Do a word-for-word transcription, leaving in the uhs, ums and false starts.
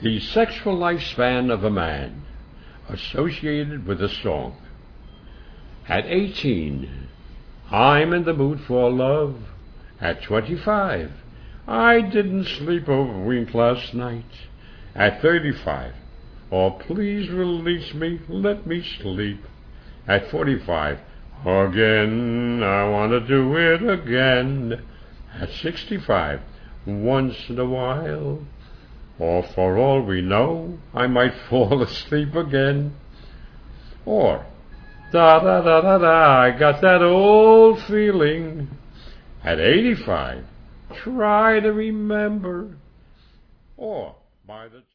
The sexual lifespan of a man associated with a song. At eighteen, I'm in the mood for love. At twenty-five, I didn't sleep over wink last night. At thirty-five, oh please release me, let me sleep. At forty-five, again, I want to do it again. At sixty-five, once in a while, or for all we know, I might fall asleep again. Or, da-da-da-da-da, I got that old feeling. At eighty-five, try to remember. Or, by the